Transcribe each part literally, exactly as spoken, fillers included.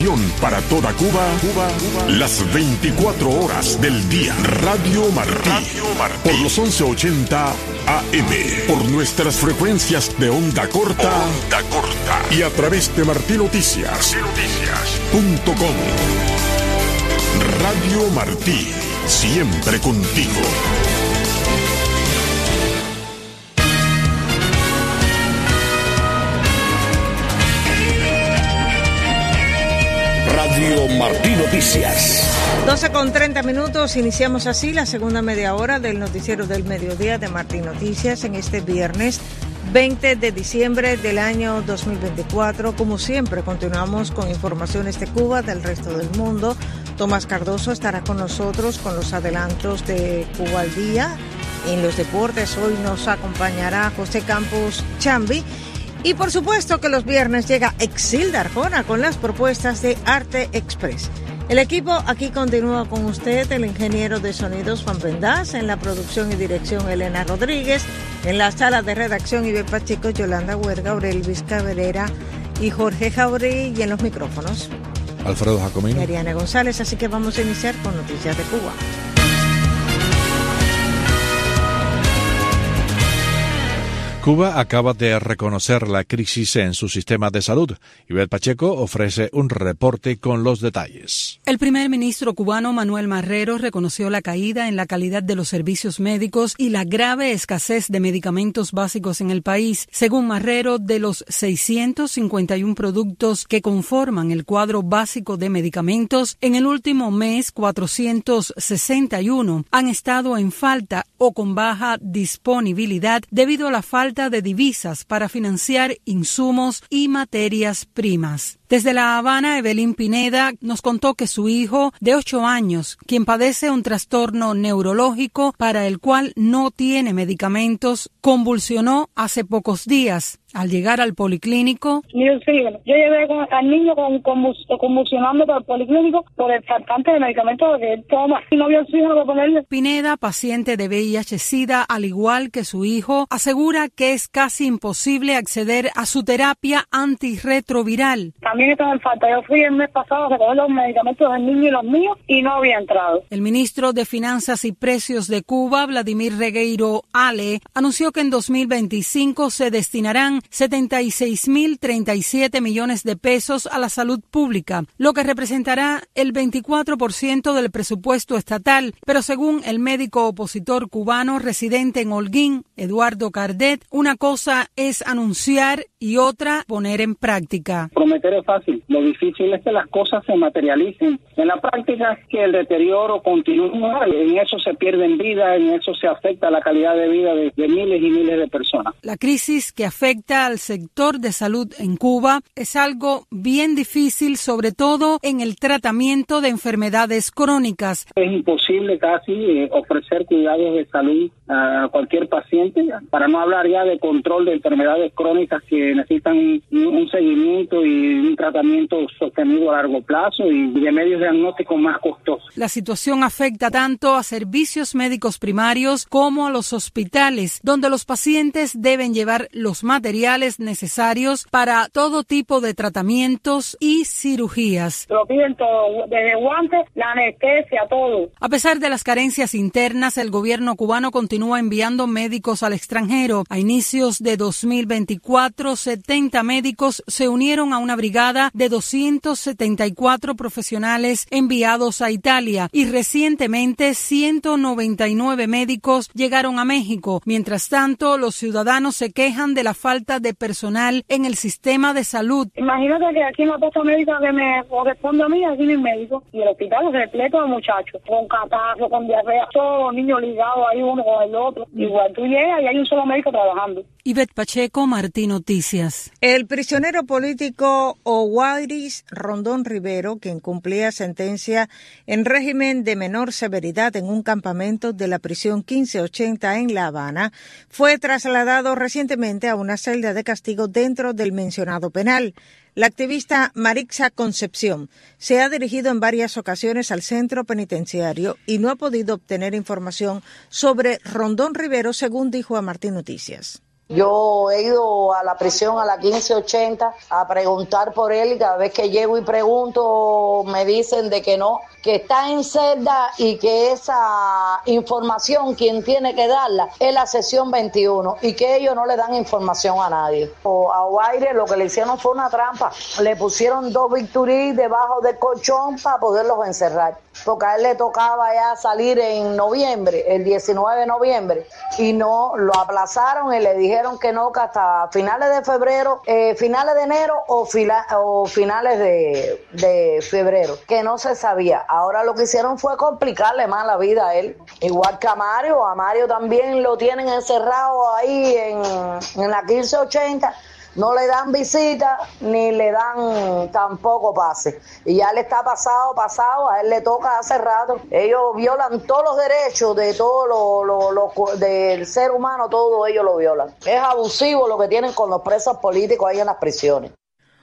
Para toda Cuba, Cuba, Cuba, las veinticuatro horas del día. Radio Martí, Radio Martí. Por los once ochenta A M, por nuestras frecuencias de onda corta, onda corta y a través de martí noticias punto com. Radio Martí, siempre contigo. Radio Martí Noticias. doce con treinta minutos, iniciamos así la segunda media hora del noticiero del mediodía de Martí Noticias en este viernes veinte de diciembre del año dos mil veinticuatro. Como siempre, continuamos con informaciones de Cuba, del resto del mundo. Tomás Cardoso estará con nosotros con los adelantos de Cuba al día. En los deportes hoy nos acompañará José Campos Chambi. Y por supuesto que los viernes llega Exilda Arjona con las propuestas de Arte Express. El equipo aquí continúa con usted, el ingeniero de sonidos Juan Pendaz, en la producción y dirección Elena Rodríguez, en la sala de redacción Ivette Pacheco, Yolanda Huerga, Aurelvis Cabrera y Jorge Jauregui, y en los micrófonos Alfredo Jacomino y Ariana González. Así que vamos a iniciar con Noticias de Cuba. Cuba acaba de reconocer la crisis en su sistema de salud. Ivette Pacheco ofrece un reporte con los detalles. El primer ministro cubano Manuel Marrero reconoció la caída en la calidad de los servicios médicos y la grave escasez de medicamentos básicos en el país. Según Marrero, de los seiscientos cincuenta y uno productos que conforman el cuadro básico de medicamentos, en el último mes cuatrocientos sesenta y uno han estado en falta o con baja disponibilidad debido a la falta de divisas para financiar insumos y materias primas. Desde La Habana, Evelyn Pineda nos contó que su hijo de ocho años, quien padece un trastorno neurológico para el cual no tiene medicamentos, convulsionó hace pocos días. Al llegar al policlínico, yo llevé al niño con, con, convulsionando por el policlínico por el faltante de medicamentos que él toma y no había oxígeno para ponerle. Pineda, paciente de V I H-Sida, al igual que su hijo, asegura que es casi imposible acceder a su terapia antirretroviral. También estaba en falta. Yo fui el mes pasado a recoger los medicamentos del niño y los míos y no había entrado. El ministro de Finanzas y Precios de Cuba, Vladimir Regueiro Ale, anunció que en dos mil veinticinco se destinarán setenta y seis mil treinta y siete millones de pesos a la salud pública, lo que representará el veinticuatro por ciento del presupuesto estatal, pero según el médico opositor cubano residente en Holguín, Eduardo Cardet, una cosa es anunciar y otra poner en práctica. Prometer es fácil, lo difícil es que las cosas se materialicen. En la práctica es que el deterioro continúa, en eso se pierden vidas, en eso se afecta la calidad de vida de, de miles y miles de personas. La crisis que afecta al sector de salud en Cuba es algo bien difícil, sobre todo en el tratamiento de enfermedades crónicas. Es imposible casi eh, ofrecer cuidados de salud a cualquier paciente, para no hablar ya de control de enfermedades crónicas que necesitan un, un seguimiento y un tratamiento sostenido a largo plazo y de medios diagnósticos más costosos. La situación afecta tanto a servicios médicos primarios como a los hospitales, donde los pacientes deben llevar los materiales necesarios para todo tipo de tratamientos y cirugías. Lo piden todo, desde guantes, la anestesia, todo. A pesar de las carencias internas, el gobierno cubano continúa enviando médicos al extranjero. A inicios de dos mil veinticuatro, setenta médicos se unieron a una brigada de doscientos setenta y cuatro profesionales enviados a Italia y recientemente ciento noventa y nueve médicos llegaron a México. Mientras tanto, los ciudadanos se quejan de la falta de personal en el sistema de salud. Imagínate que aquí en la posta médica que me corresponde a mí, aquí no hay médico. Y el hospital es repleto de muchachos, con catarro, con diarrea, todos los niños ligados ahí uno con el otro. Igual tú llegas y hay un solo médico trabajando. Ivette Pacheco, Martí Noticias. El prisionero político Owairis Rondón Rivero, quien cumplía sentencia en régimen de menor severidad en un campamento de la prisión quince ochenta en La Habana, fue trasladado recientemente a una celda de castigo dentro del mencionado penal. La activista Marixa Concepción se ha dirigido en varias ocasiones al centro penitenciario y no ha podido obtener información sobre Rondón Rivero, según dijo a Martí Noticias. Yo he ido a la prisión, a la quince ochenta, a preguntar por él y cada vez que llego y pregunto me dicen de que no, que está en celda y que esa información quien tiene que darla es la sección veintiuno y que ellos no le dan información a nadie. O a Ovaire lo que le hicieron fue una trampa, le pusieron dos Victurí debajo del colchón para poderlos encerrar, porque a él le tocaba ya salir en noviembre, el diecinueve de noviembre, y no, lo aplazaron y le dijeron que no, que hasta finales de febrero, eh, finales de enero o, fila, o finales de, de febrero, que no se sabía. Ahora lo que hicieron fue complicarle más la vida a él, igual que a Mario. A Mario también lo tienen encerrado ahí en, en la quince ochenta, no le dan visita ni le dan tampoco pase, y ya le está pasado, pasado, a él le toca hace rato. Ellos violan todos los derechos de todo lo, lo, lo del ser humano, todo ellos lo violan. Es abusivo lo que tienen con los presos políticos ahí en las prisiones.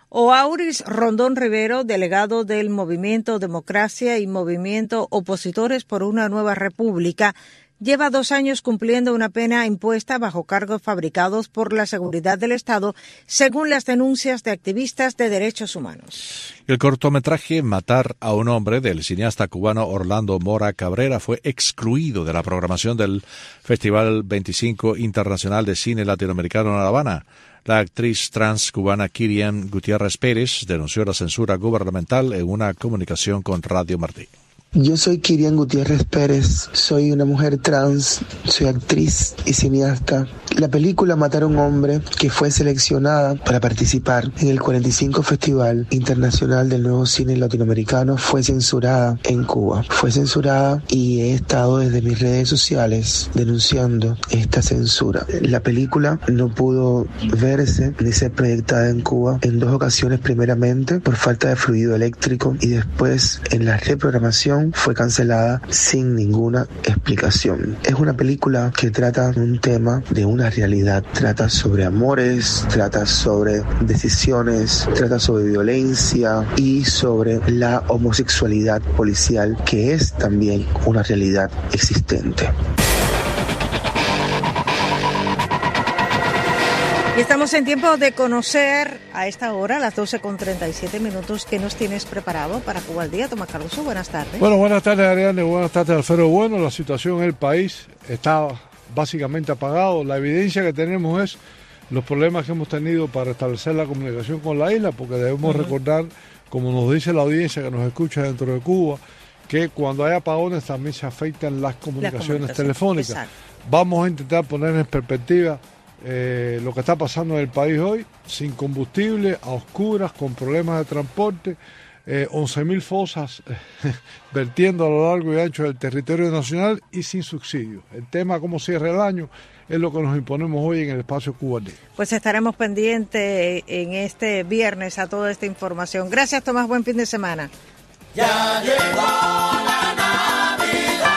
Oauris Rondón Rivero, delegado del Movimiento Democracia y Movimiento Opositores por una Nueva República, lleva dos años cumpliendo una pena impuesta bajo cargos fabricados por la seguridad del Estado, según las denuncias de activistas de derechos humanos. El cortometraje Matar a un hombre del cineasta cubano Orlando Mora Cabrera fue excluido de la programación del Festival veinticinco Internacional de Cine Latinoamericano en La Habana. La actriz trans cubana Kirian Gutiérrez Pérez denunció la censura gubernamental en una comunicación con Radio Martí. Yo soy Kirian Gutiérrez Pérez, soy una mujer trans, soy actriz y cineasta. La película Matar a un hombre, que fue seleccionada para participar en el cuarenta y cinco Festival Internacional del Nuevo Cine Latinoamericano, fue censurada en Cuba. Fue censurada y he estado desde mis redes sociales denunciando esta censura. La película no pudo verse ni ser proyectada en Cuba en dos ocasiones, primeramente por falta de fluido eléctrico y después en la reprogramación fue cancelada sin ninguna explicación. Es una película que trata un tema de una realidad, trata sobre amores, trata sobre decisiones, trata sobre violencia y sobre la homosexualidad policial, que es también una realidad existente. Y estamos en tiempo de conocer a esta hora, a las doce con treinta y siete minutos, ¿qué nos tienes preparado para Cuba al Día? Tomás Caruso, buenas tardes. Bueno, buenas tardes, Ariane, buenas tardes, Alfredo. Bueno, la situación en el país está básicamente apagado. La evidencia que tenemos es los problemas que hemos tenido para establecer la comunicación con la isla, porque debemos uh-huh. recordar, como nos dice la audiencia que nos escucha dentro de Cuba, que cuando hay apagones también se afectan las comunicaciones la telefónicas. Exacto. Vamos a intentar poner en perspectiva Eh, lo que está pasando en el país hoy, sin combustible, a oscuras, con problemas de transporte, eh, once mil fosas eh, vertiendo a lo largo y ancho del territorio nacional y sin subsidios. El tema cómo cierra el año es lo que nos imponemos hoy en el espacio Cuba al Día. Pues estaremos pendientes en este viernes a toda esta información. Gracias, Tomás, buen fin de semana. Ya llegó la Navidad.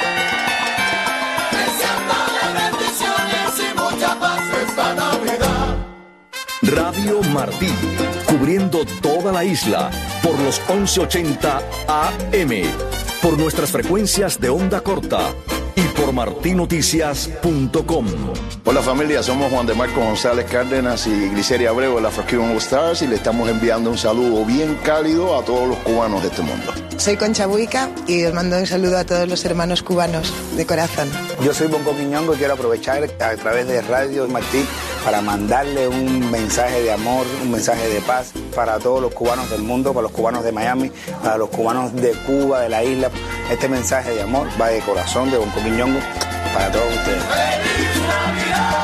Radio Martí, cubriendo toda la isla por los once ochenta A M, por nuestras frecuencias de onda corta y por martí noticias punto com. Hola familia, somos Juan de Marco González Cárdenas y Gliceria Abreu de la Afro-Cuban All Stars y le estamos enviando un saludo bien cálido a todos los cubanos de este mundo. Soy Concha Buica y os mando un saludo a todos los hermanos cubanos de corazón. Yo soy Bongo Quiñongo y quiero aprovechar a través de Radio Martí para mandarle un mensaje de amor, un mensaje de paz para todos los cubanos del mundo, para los cubanos de Miami, para los cubanos de Cuba, de la isla. Este mensaje de amor va de corazón de Bongo Quiñongo para todos ustedes. ¡Feliz Navidad!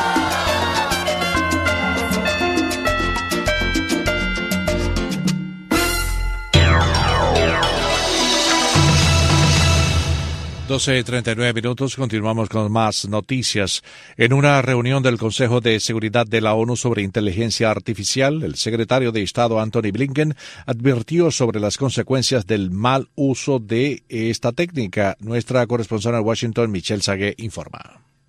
doce y treinta y nueve minutos, continuamos con más noticias. En una reunión del Consejo de Seguridad de la ONU sobre inteligencia artificial, el secretario de Estado Antony Blinken advirtió sobre las consecuencias del mal uso de esta técnica. Nuestra corresponsal en Washington, Michelle Sagué, informa.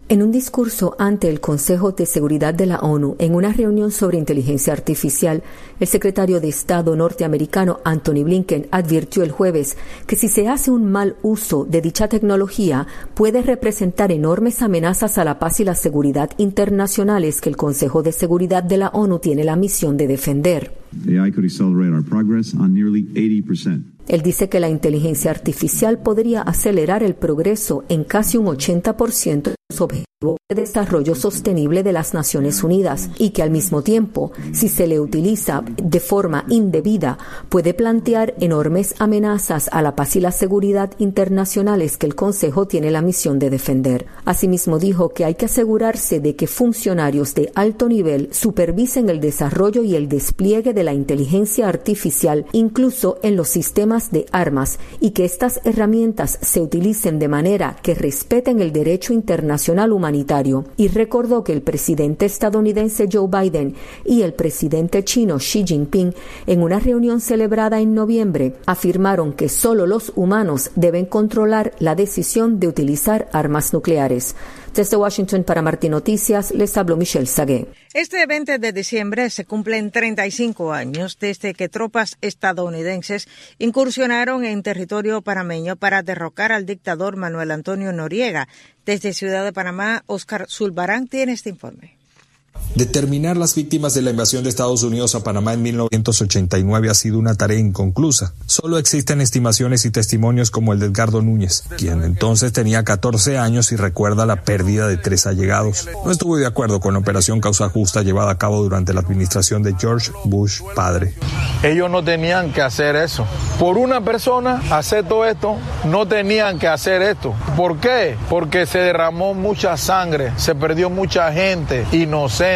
En un discurso ante el Consejo de Seguridad de la ONU en una reunión sobre inteligencia artificial, el secretario de Estado norteamericano Antony Blinken advirtió el jueves que si se hace un mal uso de dicha tecnología puede representar enormes amenazas a la paz y la seguridad internacionales que el Consejo de Seguridad de la ONU tiene la misión de defender. A I could accelerate our progress on nearly eighty percent. Él dice que la inteligencia artificial podría acelerar el progreso en casi un ochenta por ciento de los objetivos de desarrollo sostenible de las Naciones Unidas y que al mismo tiempo, si se le utiliza de forma indebida, puede plantear enormes amenazas a la paz y la seguridad internacionales que el Consejo tiene la misión de defender. Asimismo dijo que hay que asegurarse de que funcionarios de alto nivel supervisen el desarrollo y el despliegue de la inteligencia artificial, incluso en los sistemas de armas, y que estas herramientas se utilicen de manera que respeten el derecho internacional humanitario, y recordó que el presidente estadounidense Joe Biden y el presidente chino Xi Jinping, en una reunión celebrada en noviembre, afirmaron que solo los humanos deben controlar la decisión de utilizar armas nucleares. Desde Washington para Martín Noticias, les habló Michelle Sagué. Este veinte de diciembre se cumplen treinta y cinco años desde que tropas estadounidenses incursionaron en territorio panameño para derrocar al dictador Manuel Antonio Noriega. Desde Ciudad de Panamá, Oscar Zulbarán tiene este informe. Determinar las víctimas de la invasión de Estados Unidos a Panamá en mil novecientos ochenta y nueve ha sido una tarea inconclusa. Solo existen estimaciones y testimonios como el de Edgardo Núñez, quien entonces tenía catorce años y recuerda la pérdida de tres allegados. No estuvo de acuerdo con la operación Causa Justa llevada a cabo durante la administración de George Bush padre. Ellos no tenían que hacer eso. Por una persona hacer todo esto, no tenían que hacer esto. ¿Por qué? Porque se derramó mucha sangre, se perdió mucha gente inocente.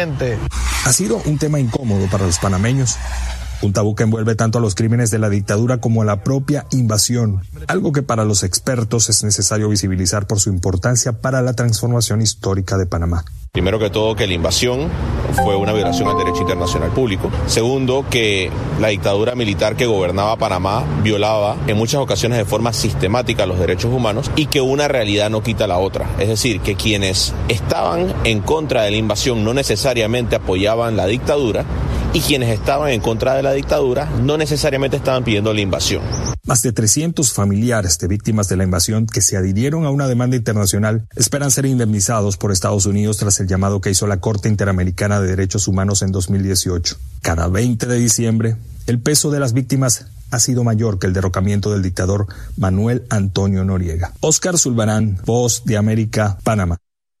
Ha sido un tema incómodo para los panameños. Un tabú que envuelve tanto a los crímenes de la dictadura como a la propia invasión, algo que para los expertos es necesario visibilizar por su importancia para la transformación histórica de Panamá. Primero que todo, que la invasión fue una violación al derecho internacional público. Segundo, que la dictadura militar que gobernaba Panamá violaba en muchas ocasiones de forma sistemática los derechos humanos y que una realidad no quita la otra. Es decir, que quienes estaban en contra de la invasión no necesariamente apoyaban la dictadura y quienes estaban en contra de la dictadura no necesariamente estaban pidiendo la invasión. Más de trescientos familiares de víctimas de la invasión que se adhirieron a una demanda internacional esperan ser indemnizados por Estados Unidos tras el llamado que hizo la Corte Interamericana de Derechos Humanos en dos mil dieciocho. Cada veinte de diciembre, el peso de las víctimas ha sido mayor que el derrocamiento del dictador Manuel Antonio Noriega. Oscar Zulbarán, Voz de América, Panamá.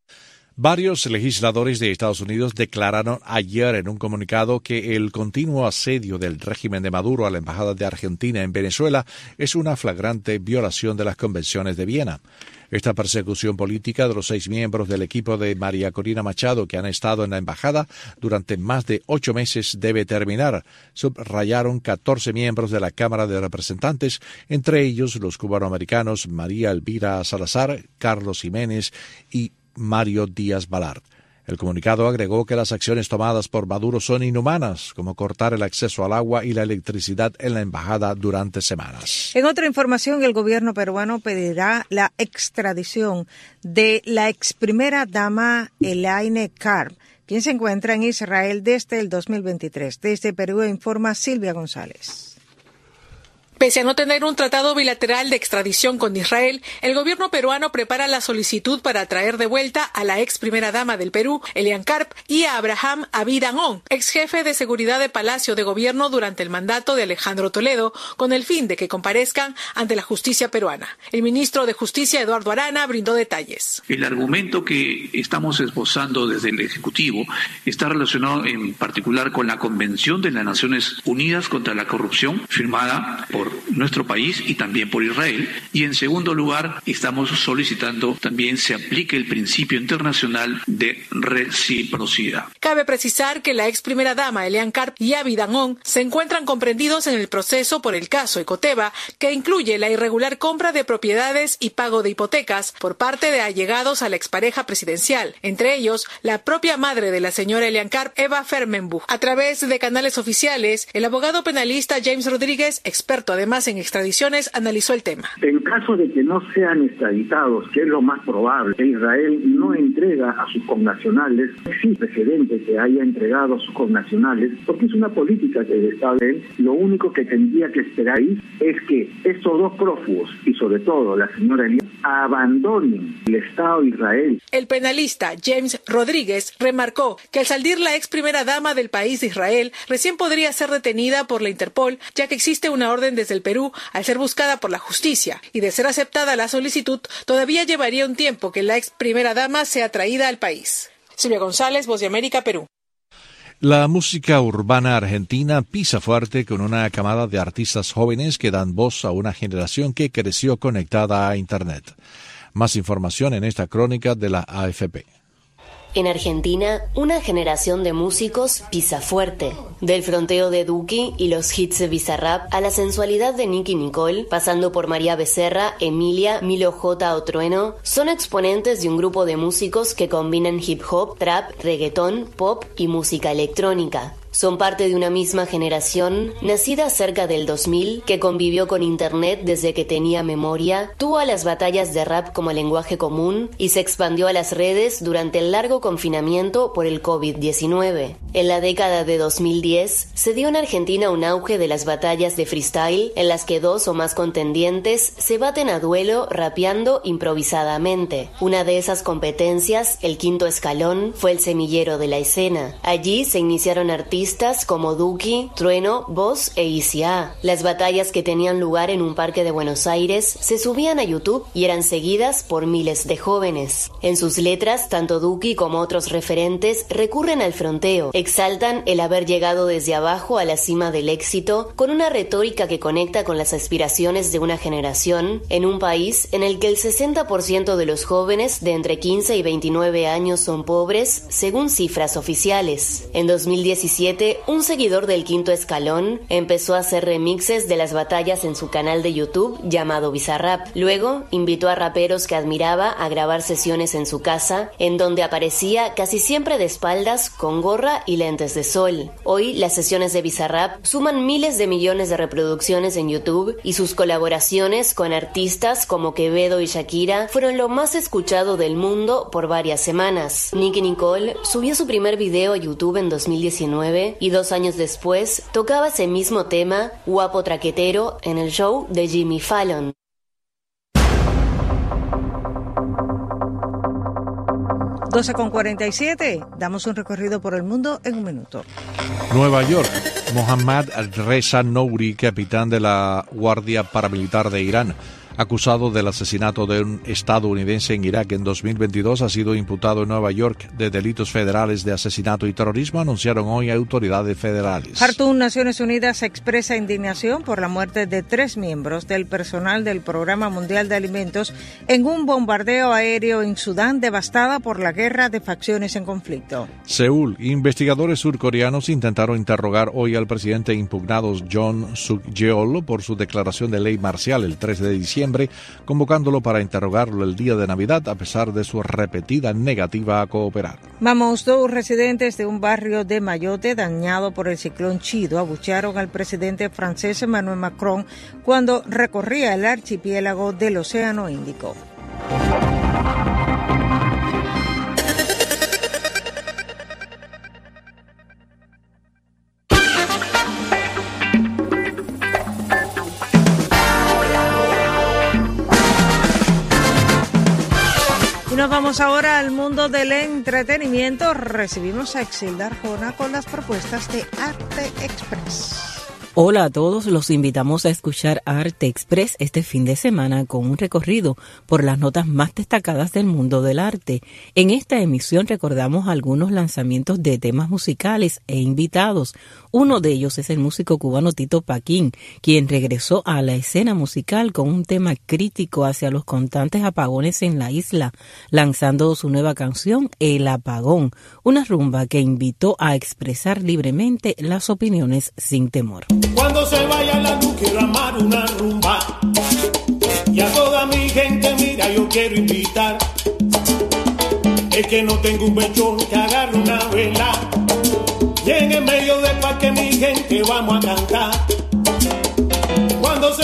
Varios legisladores de Estados Unidos declararon ayer en un comunicado que el continuo asedio del régimen de Maduro a la Embajada de Argentina en Venezuela es una flagrante violación de las convenciones de Viena. Esta persecución política de los seis miembros del equipo de María Corina Machado que han estado en la embajada durante más de ocho meses debe terminar, subrayaron catorce miembros de la Cámara de Representantes, entre ellos los cubanoamericanos María Elvira Salazar, Carlos Jiménez y Mario Díaz Balart. El comunicado agregó que las acciones tomadas por Maduro son inhumanas, como cortar el acceso al agua y la electricidad en la embajada durante semanas. En otra información, el gobierno peruano pedirá la extradición de la ex primera dama Elaine Karp, quien se encuentra en Israel desde el dos mil veintitrés. Desde Perú informa Silvia González. Pese a no tener un tratado bilateral de extradición con Israel, el gobierno peruano prepara la solicitud para traer de vuelta a la ex primera dama del Perú, Elian Karp, y a Abraham Abid-Anon, ex jefe de seguridad de Palacio de Gobierno durante el mandato de Alejandro Toledo, con el fin de que comparezcan ante la justicia peruana. El ministro de Justicia, Eduardo Arana, brindó detalles. El argumento que estamos esbozando desde el Ejecutivo está relacionado en particular con la Convención de las Naciones Unidas contra la Corrupción, firmada por nuestro país y también por Israel, y en segundo lugar estamos solicitando también se aplique el principio internacional de reciprocidad. Cabe precisar que la ex primera dama Elian Karp y Abid-Anon se encuentran comprendidos en el proceso por el caso Ecoteva, que incluye la irregular compra de propiedades y pago de hipotecas por parte de allegados a la expareja presidencial, entre ellos la propia madre de la señora Elian Karp, Eva Fermenbuch. A través de canales oficiales, el abogado penalista James Rodríguez, experto además en extradiciones, analizó el tema. En caso de que no sean extraditados, que es lo más probable, que Israel no entrega a sus connacionales, no existe precedente que haya entregado a sus connacionales, porque es una política que el Estado de él, lo único que tendría que esperar ahí es que estos dos prófugos, y sobre todo la señora Elías, abandonen el Estado de Israel. El penalista James Rodríguez remarcó que al salir la ex primera dama del país de Israel, recién podría ser detenida por la Interpol, ya que existe una orden desde el Perú al ser buscada por la justicia, y de ser aceptada la solicitud, todavía llevaría un tiempo que la ex primera dama sea traída al país. Silvia González, Voz de América, Perú. La música urbana argentina pisa fuerte con una camada de artistas jóvenes que dan voz a una generación que creció conectada a Internet. Más información en esta crónica de la A F P. En Argentina, una generación de músicos pisa fuerte. Del fronteo de Duki y los hits de Bizarrap a la sensualidad de Nicki Nicole, pasando por María Becerra, Emilia, Milo J o Trueno, son exponentes de un grupo de músicos que combinan hip hop, trap, reggaetón, pop y música electrónica. Son parte de una misma generación, nacida cerca del dos mil, que convivió con Internet desde que tenía memoria, tuvo a las batallas de rap como lenguaje común y se expandió a las redes durante el largo confinamiento por el COVID diecinueve. En la década de dos mil diez, se dio en Argentina un auge de las batallas de freestyle, en las que dos o más contendientes se baten a duelo rapeando improvisadamente. Una de esas competencias, el Quinto Escalón, fue el semillero de la escena. Allí se iniciaron artistas como Duki, Trueno, Voz e Easy A. Las batallas, que tenían lugar en un parque de Buenos Aires, se subían a YouTube y eran seguidas por miles de jóvenes. En sus letras, tanto Duki como otros referentes recurren al fronteo, exaltan el haber llegado desde abajo a la cima del éxito con una retórica que conecta con las aspiraciones de una generación en un país en el que el sesenta por ciento de los jóvenes de entre quince y veintinueve años son pobres, según cifras oficiales. En dos mil diecisiete, un seguidor del Quinto Escalón empezó a hacer remixes de las batallas en su canal de YouTube llamado Bizarrap. Luego invitó a raperos que admiraba a grabar sesiones en su casa, en donde aparecía casi siempre de espaldas, con gorra y lentes de sol. Hoy las sesiones de Bizarrap suman miles de millones de reproducciones en YouTube y sus colaboraciones con artistas como Quevedo y Shakira fueron lo más escuchado del mundo por varias semanas. Nicki Nicole subió su primer video a YouTube en dos mil diecinueve y dos años después tocaba ese mismo tema, Guapo Traquetero, en el show de Jimmy Fallon. doce con cuarenta y siete, damos un recorrido por el mundo en un minuto. Nueva York. Mohammad Reza Nouri, capitán de la Guardia Paramilitar de Irán, acusado del asesinato de un estadounidense en Irak en dos mil veintidós, ha sido imputado en Nueva York de delitos federales de asesinato y terrorismo, anunciaron hoy autoridades federales. Jartum, Naciones Unidas, expresa indignación por la muerte de tres miembros del personal del Programa Mundial de Alimentos en un bombardeo aéreo en Sudán, devastada por la guerra de facciones en conflicto. Seúl. Investigadores surcoreanos intentaron interrogar hoy al presidente impugnado Yoon Suk-yeol por su declaración de ley marcial el tres de diciembre, convocándolo para interrogarlo el día de Navidad a pesar de su repetida negativa a cooperar. Vamos, dos residentes de un barrio de Mayotte dañado por el ciclón Chido abuchearon al presidente francés Emmanuel Macron cuando recorría el archipiélago del Océano Índico. Nos vamos ahora al mundo del entretenimiento. Recibimos a Exilda Arjona con las propuestas de Arte Express. Hola a todos, los invitamos a escuchar Arte Express este fin de semana con un recorrido por las notas más destacadas del mundo del arte. En esta emisión recordamos algunos lanzamientos de temas musicales e invitados. Uno de ellos es el músico cubano Tito Paquín, quien regresó a la escena musical con un tema crítico hacia los constantes apagones en la isla, lanzando su nueva canción El Apagón, una rumba que invitó a expresar libremente las opiniones sin temor. Cuando se vaya la luz quiero armar una rumba y a toda mi gente, mira, yo quiero invitar. Es que no tengo un mechón que agarre una vela y en el medio del parque mi gente vamos a cantar. Cuando se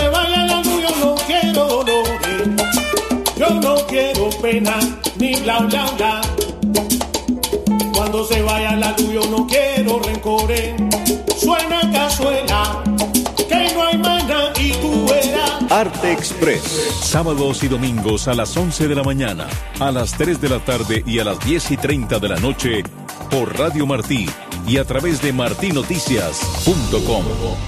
pena, ni bla bla bla. Cuando se vaya la luz yo no quiero rencores. Suena cazuela, que no hay mana y tú verás. Arte Express, sábados y domingos a las once de la mañana, a las tres de la tarde y a las diez y treinta de la noche por Radio Martí y a través de martí noticias punto com.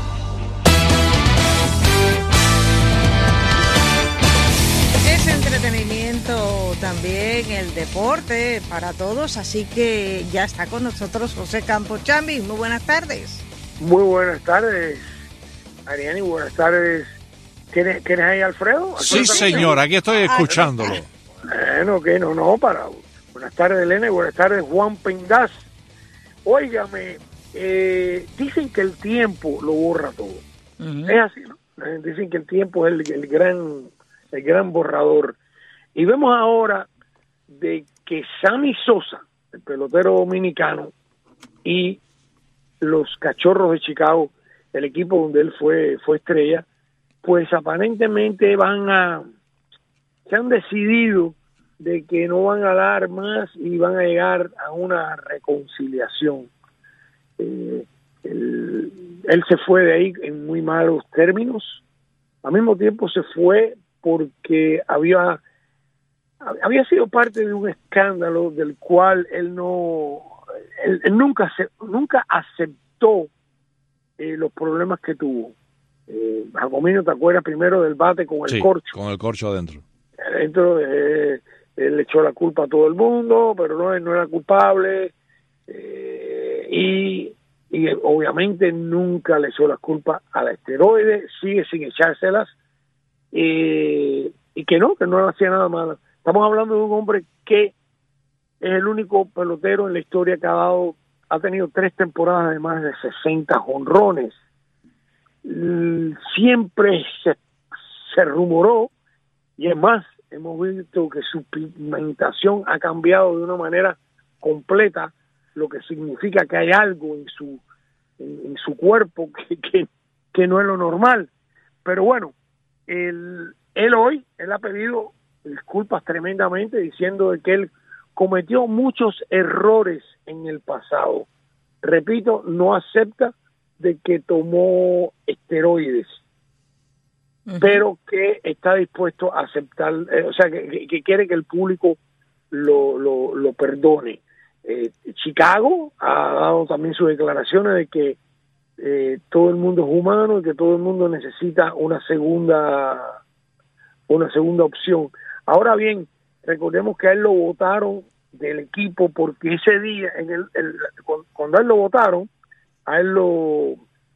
Es entretenimiento también, el deporte para todos, así que ya está con nosotros José Campos. Chambi, muy buenas tardes. Muy buenas tardes, Ariani, buenas tardes. ¿Tienes, ¿tienes ahí a Alfredo? Sí, señor, aquí estoy escuchándolo. Bueno, que no, no, para. Buenas tardes, Elena, y buenas tardes, Juan Pendaz. Óigame, eh, dicen que el tiempo lo borra todo. Uh-huh. Es así, ¿no? Dicen que el tiempo es el, el gran el gran borrador. Y vemos ahora de que Sammy Sosa, el pelotero dominicano, y los Cachorros de Chicago, el equipo donde él fue fue estrella, pues aparentemente van a se han decidido de que no van a dar más y van a llegar a una reconciliación. Eh, él, él se fue de ahí en muy malos términos. Al mismo tiempo se fue porque había había sido parte de un escándalo del cual él no él, él nunca se, nunca aceptó eh, los problemas que tuvo. Eh, Jacomino, ¿te acuerdas primero del bate con el sí, corcho? Con el corcho adentro. Adentro, eh, él le echó la culpa a todo el mundo, pero no, él no era culpable. Eh, y, y obviamente nunca le echó la culpa a la esteroide, sigue sin echárselas. Eh, y que no, que no hacía nada malo. Estamos hablando de un hombre que es el único pelotero en la historia que ha dado, ha tenido tres temporadas de más de sesenta jonrones. Siempre se, se rumoró, y es más, hemos visto que su pigmentación ha cambiado de una manera completa, lo que significa que hay algo en su en, en su cuerpo que, que, que no es lo normal. Pero bueno, él, él hoy, él ha pedido disculpas tremendamente, diciendo de que él cometió muchos errores en el pasado. Repito, no acepta de que tomó esteroides, uh-huh. pero que está dispuesto a aceptar, eh, o sea, que, que quiere que el público lo, lo, lo perdone. Eh, Chicago ha dado también sus declaraciones de que eh, todo el mundo es humano y que todo el mundo necesita una segunda una segunda opción. Ahora bien, recordemos que a él lo votaron del equipo porque ese día, en el, el cuando a él lo votaron, a él lo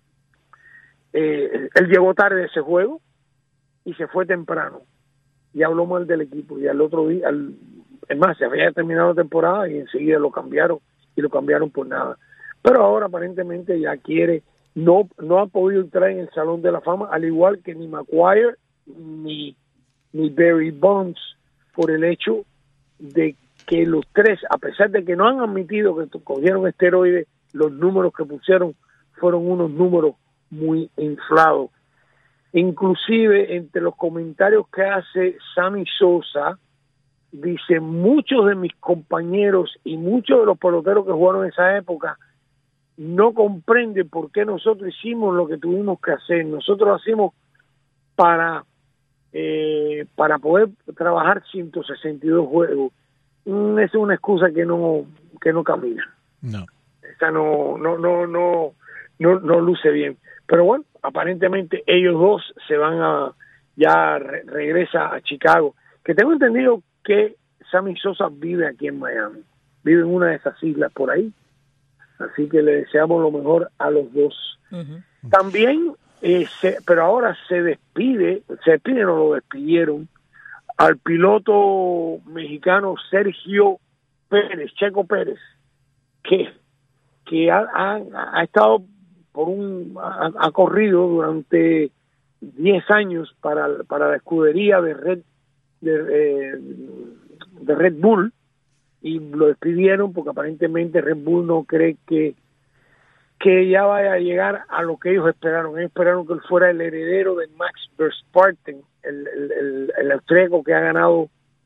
eh, él llegó tarde de ese juego y se fue temprano y habló mal del equipo, y al otro día al, es más, se había terminado la temporada y enseguida lo cambiaron y lo cambiaron por nada, pero ahora aparentemente ya quiere, no no ha podido entrar en el Salón de la Fama, al igual que ni McGwire ni, ni Barry Bonds, por el hecho de que los tres, a pesar de que no han admitido que cogieron esteroides, los números que pusieron fueron unos números muy inflados. Inclusive, entre los comentarios que hace Sammy Sosa, dice, muchos de mis compañeros y muchos de los peloteros que jugaron en esa época no comprenden por qué nosotros hicimos lo que tuvimos que hacer. Nosotros lo hacemos para, eh, para poder trabajar ciento sesenta y dos juegos. Mm, esa es una excusa que no, que no camina. No. Esa no, no, no, no, no, no luce bien. Pero bueno, aparentemente ellos dos se van a, ya re, regresa a Chicago. Que tengo entendido que Sammy Sosa vive aquí en Miami, vive en una de esas islas por ahí, así que le deseamos lo mejor a los dos. Uh-huh. También, eh, se, pero ahora se despide, se despide, no lo despidieron, al piloto mexicano Sergio Pérez, Checo Pérez, que, que ha, ha, ha estado por un, ha, ha corrido durante diez años para, para la escudería de Red De, eh, de Red Bull, y lo despidieron porque aparentemente Red Bull no cree que que ya vaya a llegar a lo que ellos esperaron. Ellos esperaron que él fuera el heredero de Max Verstappen, el, el, el, el austríaco que ha ganado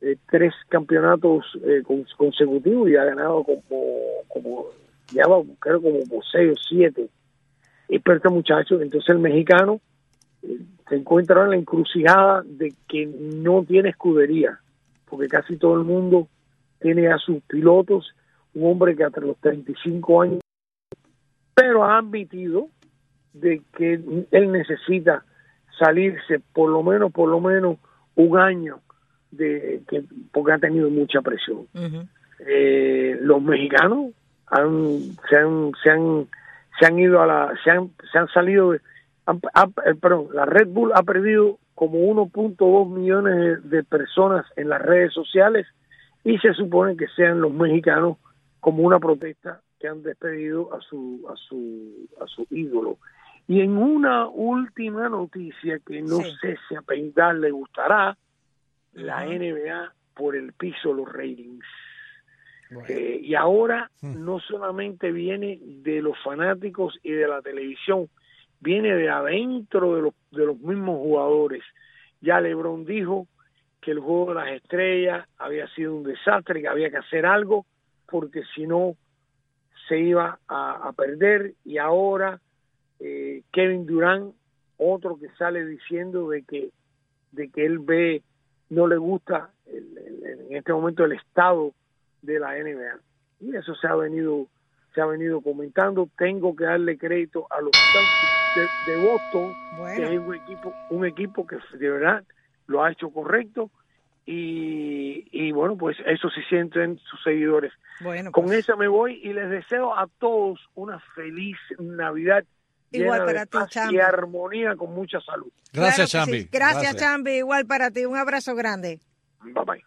eh, tres campeonatos eh, consecutivos y ha ganado como, como ya va, creo como por seis o siete. Pero este muchacho, entonces el mexicano eh, se encuentra en la encrucijada de que no tiene escudería, porque casi todo el mundo tiene a sus pilotos, un hombre que hasta los treinta y cinco años, pero ha admitido de que él necesita salirse por lo menos, por lo menos un año, de que porque ha tenido mucha presión. Uh-huh. Eh, los mexicanos han, se han, se han, se han ido a la, se han, se han salido, de, han, ha, perdón, la Red Bull ha perdido como uno punto dos millones de personas en las redes sociales y se supone que sean los mexicanos como una protesta que han despedido a su, a su, a su ídolo. Y en una última noticia que no sí. sé si a Peindar le gustará, uh-huh. la N B A por el piso los ratings. Bueno. Eh, y ahora uh-huh. no solamente viene de los fanáticos y de la televisión, viene de adentro de los, de los mismos jugadores. Ya LeBron dijo que el juego de las estrellas había sido un desastre, que había que hacer algo, porque si no se iba a, a perder. Y ahora eh, Kevin Durant, otro que sale diciendo de que de que él ve, no le gusta el, el, en este momento el estado de la N B A. Y eso se ha venido se ha venido comentando. Tengo que darle crédito a los Celtics de, de Boston, bueno. que es un equipo un equipo que de verdad lo ha hecho correcto. Y, y bueno, pues eso sí sienten sus seguidores. Bueno, pues, con eso me voy y les deseo a todos una feliz Navidad. Igual para ti, Chambi. Y armonía con mucha salud. Gracias, claro Chambi. Sí. Gracias, Gracias, Chambi. Igual para ti. Un abrazo grande. Bye, bye.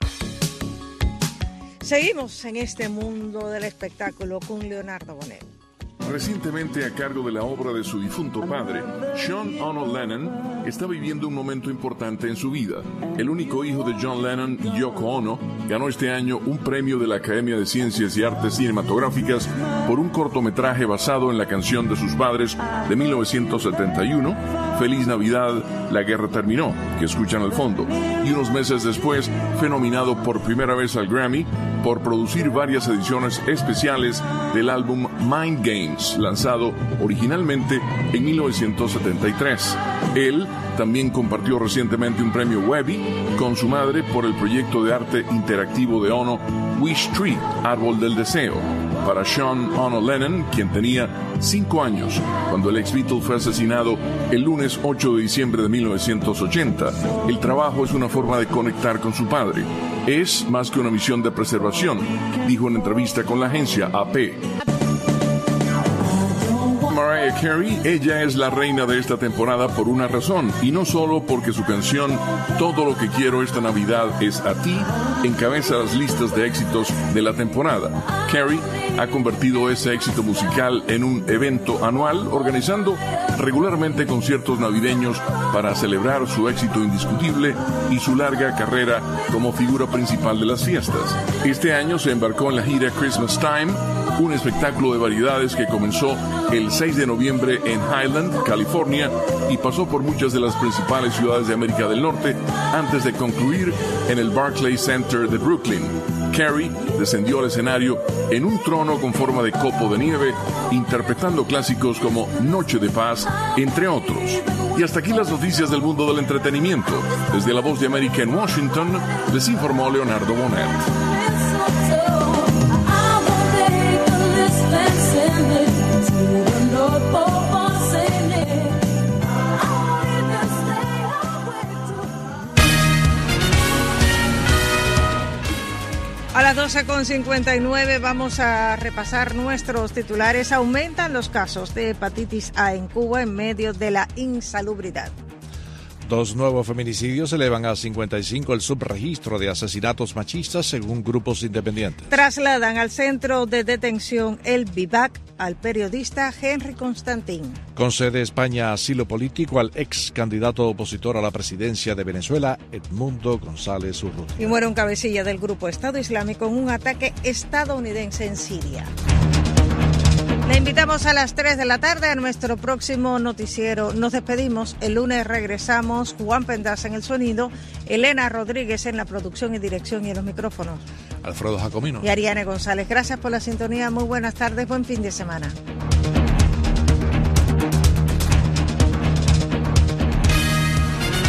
Seguimos en este mundo del espectáculo con Leonardo Bonet. Recientemente, a cargo de la obra de su difunto padre, Sean Ono Lennon está viviendo un momento importante en su vida. El único hijo de John Lennon, Yoko Ono, ganó este año un premio de la Academia de Ciencias y Artes Cinematográficas por un cortometraje basado en la canción de sus padres de mil novecientos setenta y uno, Feliz Navidad, la guerra terminó, que escuchan al fondo. Y unos meses después fue nominado por primera vez al Grammy por producir varias ediciones especiales del álbum Mind Games, lanzado originalmente en mil novecientos setenta y tres. Él también compartió recientemente un premio Webby con su madre por el proyecto de arte interactivo de Ono, Wish Tree, Árbol del Deseo, para Sean Ono Lennon, quien tenía cinco años cuando el ex Beatle fue asesinado el lunes ocho de diciembre de mil novecientos ochenta. El trabajo es una forma de conectar con su padre. Es más que una misión de preservación, dijo en entrevista con la agencia A P. Mariah Carey, ella es la reina de esta temporada por una razón, y no solo porque su canción Todo lo que quiero esta Navidad es a ti encabeza las listas de éxitos de la temporada. Carey ha convertido ese éxito musical en un evento anual, organizando regularmente conciertos navideños para celebrar su éxito indiscutible y su larga carrera como figura principal de las fiestas. Este año se embarcó en la gira Christmas Time, un espectáculo de variedades que comenzó el seis de noviembre en Highland, California, y pasó por muchas de las principales ciudades de América del Norte antes de concluir en el Barclays Center de Brooklyn. Carey descendió al escenario en un trono con forma de copo de nieve, interpretando clásicos como Noche de Paz, entre otros. Y hasta aquí las noticias del mundo del entretenimiento. Desde La Voz de América en Washington, les informó Leonardo Bonet. A las doce con cincuenta y nueve vamos a repasar nuestros titulares. Aumentan los casos de hepatitis A en Cuba en medio de la insalubridad. Dos nuevos feminicidios elevan a cincuenta y cinco el subregistro de asesinatos machistas según grupos independientes. Trasladan al centro de detención El Vivac al periodista Henry Constantín. Concede España asilo político al ex candidato opositor a la presidencia de Venezuela, Edmundo González Urrutia. Y muere un cabecilla del grupo Estado Islámico en un ataque estadounidense en Siria. Le invitamos a las tres de la tarde a nuestro próximo noticiero. Nos despedimos. El lunes regresamos. Juan Pendas en el sonido, Elena Rodríguez en la producción y dirección y en los micrófonos. Alfredo Jacomino. Y Ariane González. Gracias por la sintonía. Muy buenas tardes. Buen fin de semana.